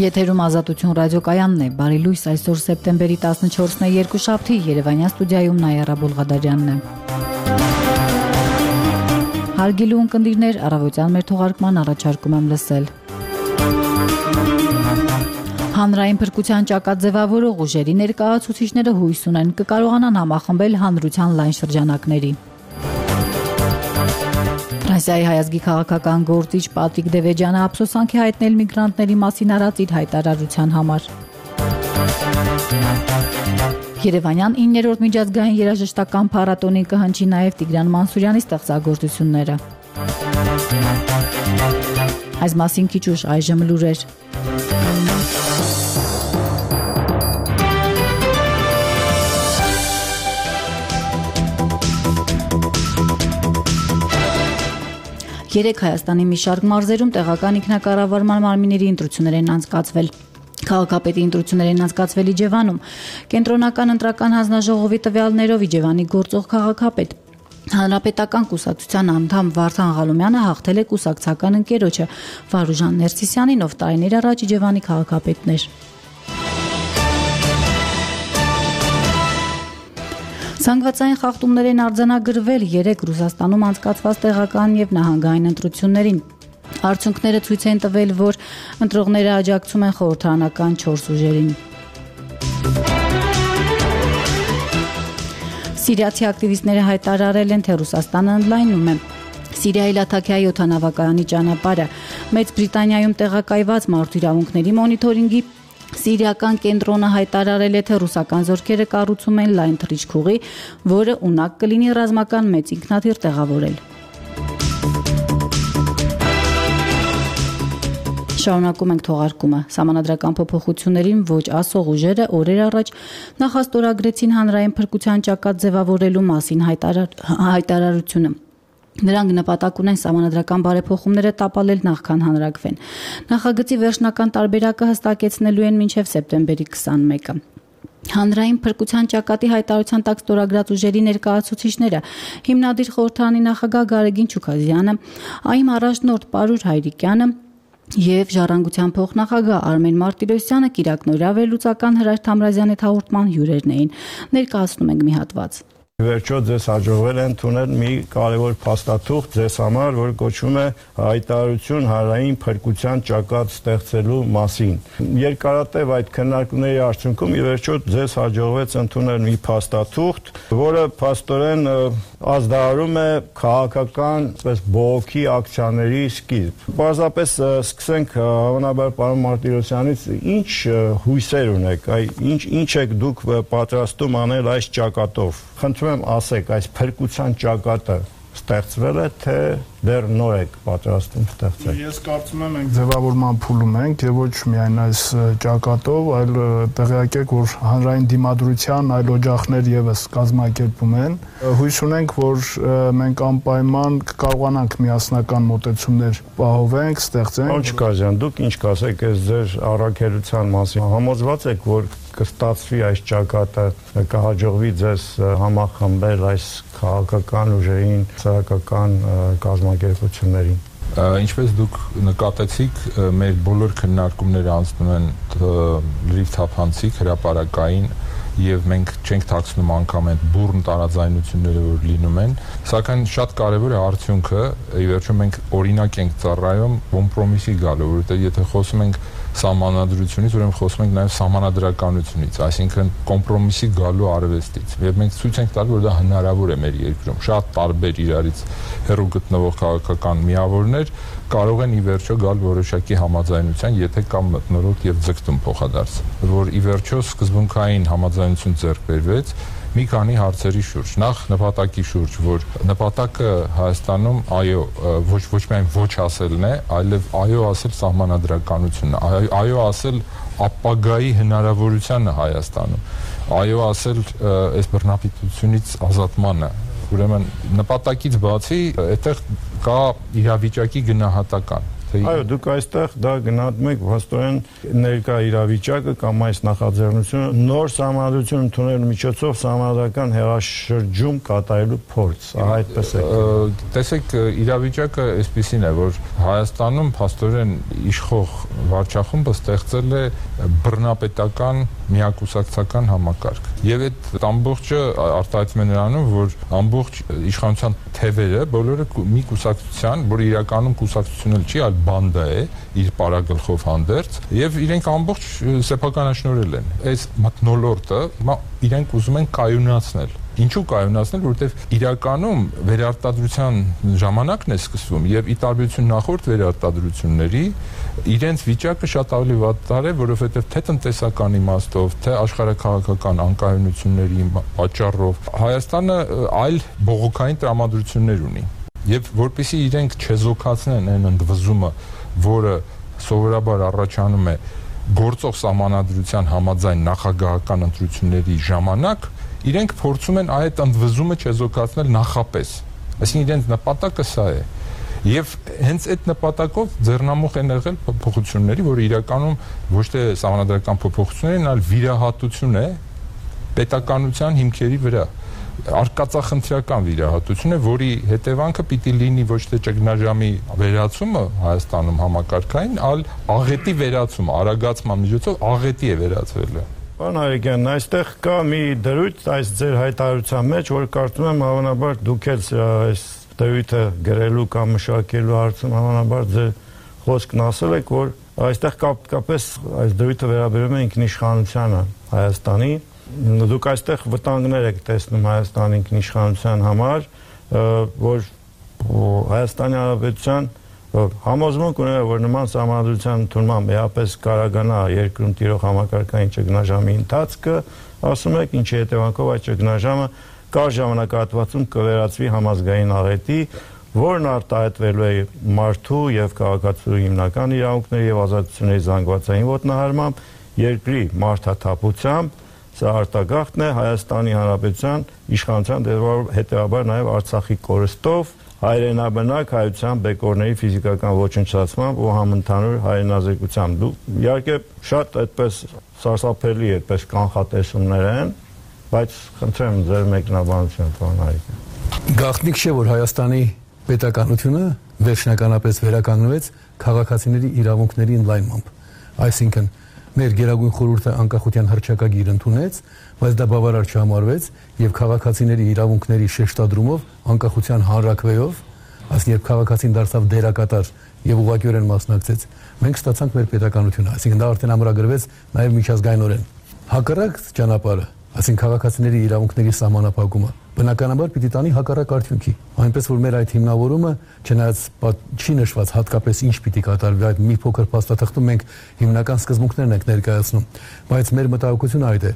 Եթերում Ազատություն ռադիոկայանն է, բարի լույս, այսօր սեպտեմբերի 14-ն է, երկուշաբթի, Երևանյան ստուդիայում Նայարա Բոլղադարյանն է։ Հարգելի ունկնդիրներ, առավոտյան մեր թողարկման առաջարկում եմ լսել։ Հանրային փրկության ճակատ ձևավորող ուժերի ներկայացուցիչները հույս ունեն կկարողանան համախմբել հանրության լայն շրջանակների։ Ֆրանսիայի հայազգի քաղաքական գործիչ Պատրիկ Դևեջյանը ափսոսանք է հայտնել միգրանտների մասին արած իր հայտարարության համար։ Երևանյան 9-րդ միջազգային երաժշտական փառատոնին կհնչի նաև Տիգրան Մանսուրյանի ստեղծագործությունները։ Այս մասին քիչ ուշ այժմ լուրեր։ Երեք Հայաստանի մի շարք մարզերում տեղական ինքնակառավարման մարմինների ընտրություններ են անցկացվել։ Քաղաքապետի ընտրություններ են անցկացվել Իջևանում։ Կենտրոնական ընտրական հանձնաժողովի տվյալներով Իջևանի գործող քաղաքապետ Հանրապետական կուսակցության անդամ Վարդան Ղալումյանը հաղթել է կուսակցական ընկերոջը Վարուժան Ներսիսյանին, ով տարիներ առաջ Իջևանի քաղաքապետն էր։ Զանգվածային խախտումներ են արձանագրվել 3 Ռուսաստանում անցկացված տեղական եւ նահանգային ընտրություններին։ Արդյունքները ցույց են տվել, որ ընտրողները աջակցում են խորհրդարանական 4 ուժերին։ Սիրիացի ակտիվիստները հայտարարել են, թե Ռուսաստանը ընդլայնում է Սիրիայի Լաթաքիայի օդանավակայանի ճանապարհը։ Մեծ Բրիտանիայում տեղակայված մարդու իրավունքների մոնիթորինգի Սիրիական կենտրոնը հայտարարել է, թե ռուսական զորքերը կառուցում են լայն թռիչքուղի, որը ունակ կլինի ռազմական մեծ ինքնաթիռ տեղավորել։ Շարունակում ենք թողարկումը։ Սահմանադրական փոփոխություններին ոչ ասող ուժերը օրեր առաջ նախաստորագրեցին հանրային փրկության ճակատ ձևավորելու մասին հայտարարությունը։ Նրանք նպատակ ունեն սահմանադրական բարեփոխումները տապալել նախքան հանրագվեն։ Նախագծի վերջնական տարբերակը հստակեցնելու են մինչև սեպտեմբերի 21-ը։ Հանրային փրկության ճակատի հայտարարության տակ ստորագրած ուժերի ներկայացուցիչները հիմնադիր խորհրդարանի նախագահ Գարեգին Չուքազյանը, ԱԻՄ առաջնորդ Պարուր Հայրիկյանը եւ Ժառանգության փոխնախագահ Արմեն Մարտիրոսյանը Կիրակ Նորավերլուծական Հրաշ Թամրազյանի հաղորդման հյուրերն էին։ Ներկայացնում ենք մի հատված։ Վերջո ձեզ հաջողվել է ընդունել մի կարևոր փաստաթուղթ ձեզ համար, որ կոչվում է հայտարարություն հանրային փրկության ճակատ ստեղծելու մասին։ Երկարատև այդ քննարկումների արդյունքում ի վերջո ձեզ հաջողվեց ընդունել մի փաստաթուղթ, որը փաստորեն ազդարարում է քաղաքական բողոքի ակցիաների սկիզբ։ Պարզապես սկսենք հավանաբար պարոն Մարտիրոսյանից, ինչ հույսեր ունեք, ինչ եք դուք պատրաստում անել այս ճակատով։ Խնդրում եմ ասեք, այս փրկության ճակատը ստեղծվել է, թե դեռ նոր եք պատրաստում ստեղծել։ Ես կարծում եմ, մենք ձևավորման փուլում ենք եւ ոչ միայն այս ճակատով, այլ տեղյակ եք, որ հանրային դիմադրության այլ օջախներ եւս կազմակերպում են։ Հույս ունենք, որ մենք անպայման կկարողանանք միասնական մոտեցումներ պահովենք, ստեղծենք։ Ոչ Կազյան, դուք ինչ կասեք այս ձեր առաքելության մասին։ Համոզված եք, որ կստացվի այս ճակատը, կհաջողվի ձեզ համախմբել այս քաղաքական ուժերին, սահակական կազմակերպություններին։ Ինչպես դուք նկատեցիք, մեր բոլոր քննարկումները անցնում են լրիվ թափանցիկ, հրապարակային եւ մենք չենք թաքցնում անգամ այդ բուրըն տարաձայնությունները, որ լինում են, սակայն շատ կարեւոր է արդյունքը, ի վերջո մենք օրինակ ենք ծառայում կոմպրոմիսի գալու, որովհետեւ եթե խոսում ենք սահմանադրությունից, ուրեմն խոսում ենք նաև սահմանադրականությունից, այսինքն կոմպրոմիսի գալու արվեստից։ Եվ մենք ցույց ենք տալու, որ դա հնարավոր է մեր երկրում։ Շատ տարբեր իրարից հեռու գտնվող քաղաքական միավորներ կարող են ի վերջո գալ որոշակի համաձայնության, եթե կա մթնոլորտ եւ ձգտում փոխադարձ, որ ի վերջո սկզբունքային համաձայնություն ձեռք բերվեց մի քանի հարցերի շուրջ։ Նախ նպատակի շուրջ, որ նպատակը Հայաստանում այո, ոչ միայն ոչ ասելն է, այլև այո ասել սահմանադրականությունն է, այո ասել ապագայի հնարավորությանը Հայաստանում, այո ասել այս բռնապետությունից ազատմանը։ Ուրեմն նպատակից բացի այդտեղ կա իրավիճակի գնահատական։ Այո, դուք այստեղ դա գնահատում եք փաստորեն ներկա իրավիճակը կամ այս նախաձեռնությունը նոր սահմանադրություն ընդունելու միջոցով սահմանադրական հեղաշրջում կատարելու փորձ, այդպես է։ Տեսեք, իրավիճակը այսպեսին է, որ Հայաստանում փաստորեն իշխող վարչախումբը ստեղծել է բռնապետական միակուսակցական համակարգ։ Եվ այդ ամբողջը արտահայտվում է նրանով, որ ամբողջ իշխանության թևերը բոլորը մի կուսակցության, որ իրականում կուսակցություն էլ չի, այլ բանդա է, իր պարագլխով հանդերձ, եւ իրենք ամբողջ սեփականաշնորհել են։ Այս մթնոլորտը իրենք ուզում են կայունացնել։ Ինչու կայունացնել, որովհետև իրականում վերարտադրության ժամանակն է սկսվում եւ ի տարբերություն նախորդ վերարտադրությունների իրենց վիճակը շատ ավելի վատ է, որովհետև թե տնտեսական իմաստով, թե աշխարհաքաղաքական անկայունությունների պատճառով Հայաստանը այլ բողոքային տրամադրություններ ունի։ Եվ որպեսզի իրենք չեզոքացնեն այն ընդվզումը, որը սովորաբար առաջանում է գործող սահմանադրության համաձայն նախագահական ընտրությունների ժամանակ, իրենք փորձում են այդ ընդվզումը չեզոքացնել նախապես։ Այսինքն իրենց նպատակը սա է։ Եվ հենց այդ նպատակով ձեռնամուխ են եղել փոփոխությունների, որը իրականում ոչ թե սահմանադրական փոփոխություններ են, այլ վիրահատություն է պետականության հիմքերի վրա։ Արկածախնդրական վիրահատություն է, որի հետևանքը պիտի լինի ոչ թե ճգնաժամի վերացումը Հայաստանում համակարգային, այլ աղետի վերացումը, արագացման միջոցով աղետի է վերածվել։ Պարոն Հայրիկյան, այստեղ կա մի դրույթ այս ձեր հայտարարության մեջ, որ կարծում եմ հավանաբար դուք էլ այս դրույթը գրելու կամ մշակելու հարցում հավանաբար ձեր խոսքն ասել եք, որ այստեղ կապկապես այս դրույթը վերաբերում է ինքնիշխանությանը Հայաստանի։ Դուք այստեղ վտանգներ եք տեսնում Հայաստանի ինքնիշխանության համար, որ Հայաստանի Հանրապետության համոզմունք ունենա, որ նման սահմանադրության ընդունմամբ էապես կարողանա երկրում տիրող համակարգային ճգնաժամի ընթացքը, ասում եք, ինչի հետևանքով այդ ճգնաժամը կար ժամանակահատվածում կվերածվի համազգային աղետի, որն արտահայտվելու է մարդու եւ քաղաքացու հիմնական իրավունքների եւ ազատությունների զանգվածային ոտնահարմամբ, երկրի մարդաթափությամբ, սա արտագաղթն է Հայաստանի Հանրապետության իշխանության հետևաբար նաեւ Արցախի կորստով, հայրենաբնակ հայության բեկորների ֆիզիկական ոչնչացմամբ ու համընդհանուր հայրենազրկությամբ։ Դու իհարկե շատ այդպես սարսափելի այդպես կանխատեսումներ են, բայց խնդրեմ ձեր մեկնաբանությունը, պարոն Հայրիկյան։ Գաղտնիք չէ, որ Հայաստանի պետականությունը վերջնականապես վերականգնվեց քաղաքացիների իրավունքների ընդլայնմամբ։ Այսինքն մեր Գերագույն խորհուրդը անկախության հռչակագիր ընդունեց, բայց դա բավարար չհամարվեց եւ քաղաքացիների իրավունքների շեշտադրումով անկախության հանրաքվեով, այսինքն երբ քաղաքացին դարձավ դերակատար եւ ուղղակիորեն մասնակցեց, մենք ստացանք մեր պետականությունը, այսինքն դա արդեն ամրագրվեց նաեւ միջազգայինորեն։ Հակառակ ճանապարհը, այսինքն քաղաքացիների իրավունքների սահմանափակումը, բնականաբար պիտի տանի հակառակ արդյունքի։ Այնպես որ մեր այդ հիմնավորումը, չնայած չի նշված հատկապես ինչ պիտի կատարվի այդ մի փոքր փաստաթղթում, մենք հիմնական սկզբունքներն ենք ներկայացնում, բայց մեր մտահոգությունը այդ է։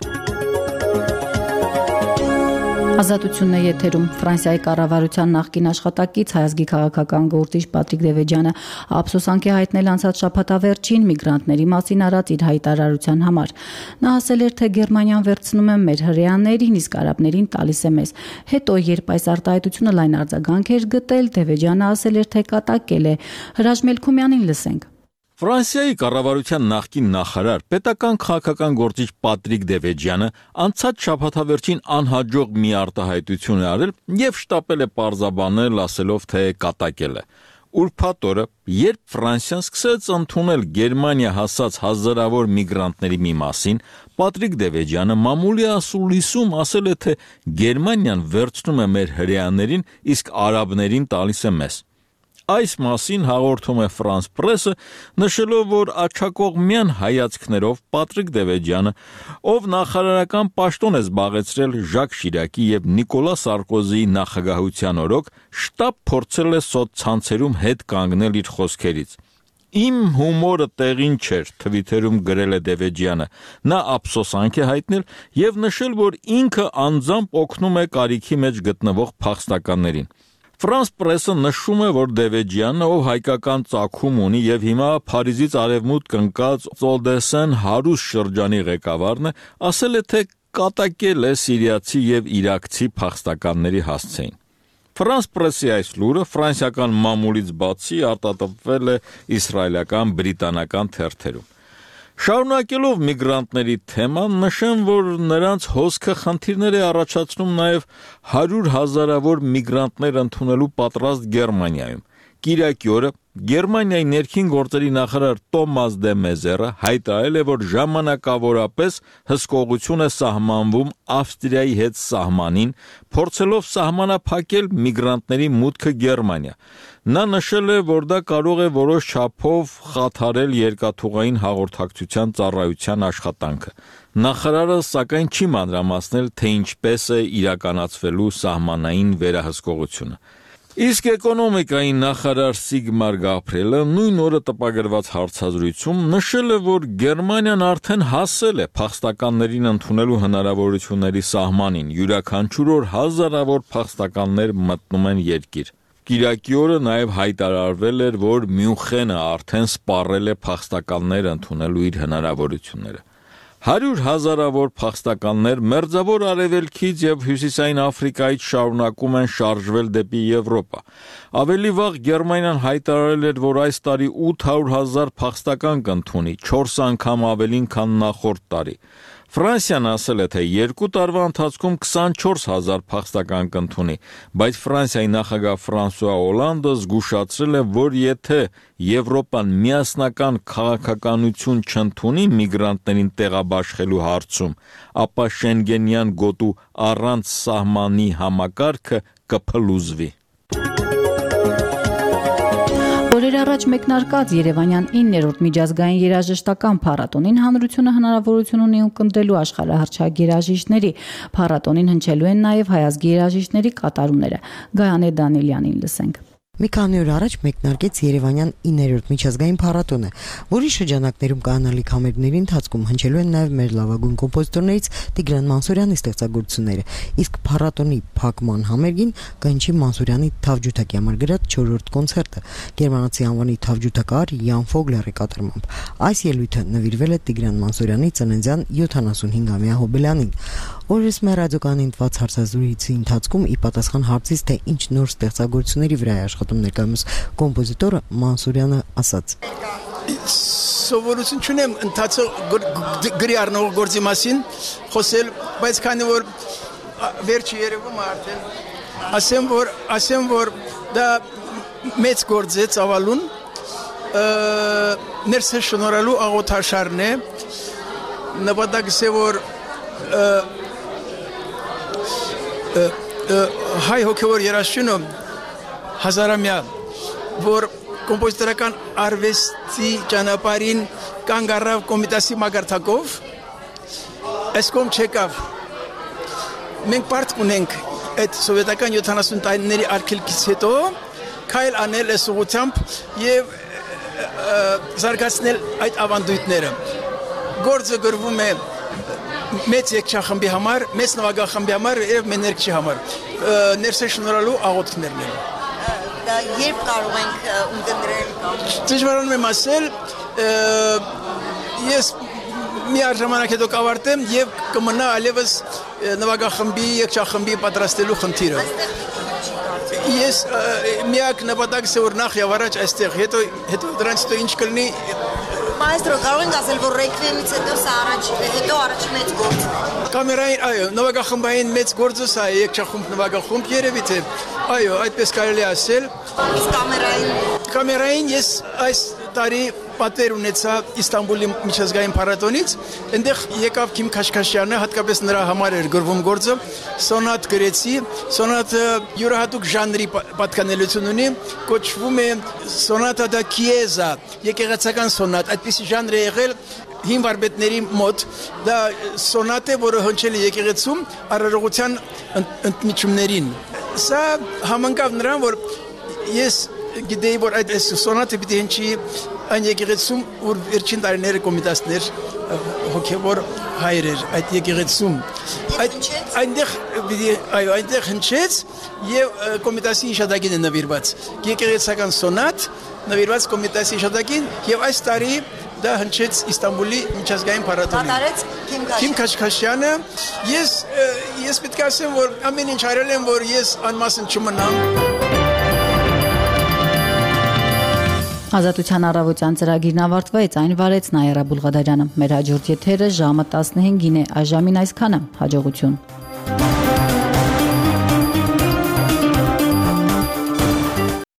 Ազատությունն է եթերում։ Ֆրանսիայի կառավարության նախկին աշխատակից հայազգի քաղաքական գործիչ Պատրիկ Դևեջյանը ափսոսանք է հայտնել անցած շաբաթավերջին միգրանտների մասին արած իր հայտարարության համար։ Նա ասել էր, թե Գերմանիան վերցնում է մեր հրեաներին, իսկ արաբներին տալիս է մեզ։ Հետո, երբ այս արտահայտությունը լայն արձագանք էր գտել, Դևեջյանը ասել էր, թե կատակել է։ Հրաժ Մելքումյանին լսենք։ Ֆրանսիայի կառավարության նախկին նախարար, պետական քաղաքական գործիչ Պատրիկ Դևեջյանը անցած շաբաթավերջին անհաջող մի արտահայտություն է արել եւ շտապել է պարզաբանել, ասելով, թե կատակել է։ Ուրբաթ օրը, երբ Ֆրանսիան սկսեց ընդունել Գերմանիա հասած հազարավոր միգրանտների մի մասին, Պատրիկ Դևեջյանը մամուլի ասուլիսում ասել է, թե Գերմանիան վերցնում է մեր հրեաներին, իսկ արաբներին տալիս է մեզ։ Այս մասին հաղորդում է Ֆրանս պրեսը, նշելով, որ աջակողմյան հայացքներով Պատրիկ Դևեջյանը, ով նախարարական պաշտոն է զբաղեցրել Ժակ Շիրակի եւ Նիկոլա Սարկոզիի նախագահության օրոք, շտապ փորձել է սոցցանցերում հետ կանգնել իր խոսքերից։ Իմ հումորը տեղին չէր, Թվիթերում գրել է Դևեջյանը։ Նա ափսոսանք է հայտնել եւ նշել, որ ինքը անձամբ օգնում է կարիքի մեջ գտնվող փախստականներին։ Ֆրանս պրեսը նշում է, որ Դևեջյանը, ով հայկական ծագում ունի եւ հիմա Փարիզից արևմուտք ընկած Օդեսեն հարուստ շրջանի ղեկավարն է, ասել է, թե կատակել է սիրիացի եւ իրաքցի փախստականների հասցեին։ Ֆրանս պրեսի այս լուրը ֆրանսիական մամուլից բացի արտադրվել է իսրայելական, բրիտանական թերթերում։ Շարունակելով միգրանտների թեման, նշեմ, որ նրանց հոսքը խնդիրներ է առաջացնում նաև 100,000-ավոր միգրանտներ ընդունելու պատրաստ Գերմանիայում։ Կիրակի օրը Գերմանիայի ներքին գործերի նախարար Տոմաս դե Մեզերը հայտարարել է, որ ժամանակավորապես հսկողություն է սահմանվում Ավստրիայի հետ սահմանին, փորձելով սահմանափակել միգրանտների մուտքը Գերմանիա։ Նա նշել է, որ դա կարող է որոշ չափով խաթարել երկաթուղային հաղորդակցության ծառայության աշխատանքը։ Նախարարը սակայն չի մանրամասնել, թե ինչպես է իրականացվելու սահմանային վերահսկողությունը։ Իսկ էկոնոմիկայի նախարար Սիգմար Գաբրիելը նույն օրը տպագրված հարցազրույցում նշել է, որ Գերմանիան արդեն հասել է փախստականներին ընդունելու հնարավորությունների սահմանին, յուրաքանչյուր օր հազարավոր փախստականներ մտնում են երկիր։ Կիրակի օրը նաև հայտարարվել էր, որ Մյունխենը արդեն սպառել է փախստականներ ընդունելու իր հնարավորությունները։ 100,000-ավոր փախստականներ Մերձավոր Արևելքից եւ Հյուսիսային Աֆրիկայից շարունակում են շարժվել դեպի Եվրոպա։ Ավելի վաղ Գերմանիան հայտարարել էր, որ այս տարի 800,000 փախստական կընդունի, 4 անգամ ավելին, քան նախորդ տարի։ Ֆրանսիան ասել է, թե 2 տարվա ընթացքում 24,000 փախստական կընդունի, բայց Ֆրանսիայի նախագահ Ֆրանսուଆ Օլանդը զգուշացրել է, որ եթե Եվրոպան միասնական քաղաքականություն չընդունի միգրանտներին տեղաբաշխելու հարցում, ապա Շենգենյան գոտու առանց սահմանի համակարգը կփլուզվի։ Օրեր առաջ մեկնարկած Երևանյան 9-րդ միջազգային երաժշտական փառատոնին հանրությունը հնարավորություն ունի ունկնդրելու աշխարհահռչակ երաժիշտների։ Փառատոնին հնչելու են նաև հայ ազգի երաժիշտների կատարումները։ Գայանե Դանիելյանին լսենք։ Մի քանի օր առաջ մեկնարկեց Երևանյան 9-րդ միջազգային փառատոնը, որի շրջանակներում կանալիք համերգների ընթացքում հնչելու են նաև մեր լավագույն կոմպոզիտորներից Տիգրան Մանսուրյանի ստեղծագործությունները, իսկ փառատոնի փակման համերգին կհնչի Մանսուրյանի թավջութակի համար գրած 4-րդ կոնցերտը, գերմանացի անվանի թավջութակահար Յան Ֆոգլերի կատարմամբ։ Այս ելույթը նվիրվել է Տիգրան Մանսուրյանի ծննդյան 75-ամյա հոբելյանին։ Օրերս մեր ռադիոկայանին տված հարցազրույցի ընթացքում ի պատասխան հարցից, թե ինչ նոր ստեղծագործությունների վրա է աշխատում ներկայումս կոմպոզիտորը, Մանսուրյանը ասաց. Սովորություն չունեմ ընթացող գրի առնող գործի մասին խոսել, բայց քանի որ վերջի երևում է արդեն ասեմ որ դա մեծ գործ է ծավալուն, ներսը շնորհալու աղոթաշարն է, նպատակս է որ հայ հոգևոր երաժշտությունը հազարամյա, որ կոմպոզիտորական արվեստի ճանապարհին կանգ առավ Կոմիտասի մագարտակով, այս կողմ չեկավ։ Մենք պարտք ունենք այդ սովետական 70 տարիների արգելքից հետո քայլ անել այս ուղղությամբ եւ զարգացնել այդ ավանդույթները։ Գործը գրվում է մեծ եկչախմբի համար, մեծ նվագախմբի համար եւ մեներկչի համար։ Ներսե շնորհալու աղոթքներն են։ Դա երբ կարող ենք ունկնդրել կամ Դժվարանում եմ ասել, ես մի ժամանակ հետո կավարտեմ եւ կմնա այլևս նվագախմբի, եկչախմբի պատրաստելու խնդիրը։ Ես միակ նպատակս է որ նախ եւ առաջ այստեղ, հետո դրանից հետո ինչ կլինի։ Մայստրո, կարող ենք ասել, որ ռեկվիեմից հետո սա առաջի մեծ գործ։ Կամերային, այո, նվագախմբային մեծ գործը սա է, եկչախումբ նվագախումբ երևի թե։ Այո, այդպես կարելի է ասել։ Իսկ Կամերային ես այս տարի պատեր ունեցա Իստանբուլի միջազգային փառատոնից, այնտեղ եկավ Քիմ Քաշքաշյանը, հատկապես նրա համար էր գրվում գործը, սոնատ գրեցի, սոնատը յուրահատուկ ժանրի պատկանելություն ունի, կոչվում է սոնատա դա քիեզա, եկեղեցական սոնատ, այդպիսի ժանր է եղել հին վարպետների մոտ, դա սոնատ է, որը հնչել է եկեղեցում արարողության ընդմիջումներին։ Սա համընկավ նրան, որ ես գիտեի, որ այդ սոնատը պիտի հնչի այն եկեղեցում, որ վերջին տարիները կոմիտասներ հոգևոր հայրեր այդ եկեղեցում։ Այնտեղ հնչեց եւ կոմիտասի իշադակին է նվիրված։ Եկեղեցական սոնատ նվիրված կոմիտասի իշադակին եւ այս տարի դա հնչեց Իստանբուլի միջազգային փառատոնին։ Կատարեց Քիմ Քաշքաշյանը, ես պետք է ասեմ, որ ամեն ինչ արել եմ, որ ես անմասն չմնամ։ Ազատության առավոտյան ծրագիրն ավարտվեց, այն վարեց Նաիրա Բուլղադարյանը։ Մեր հաջորդ եթերը ժամը 15-ին է, այժմին այսքանը։ Հաջողություն։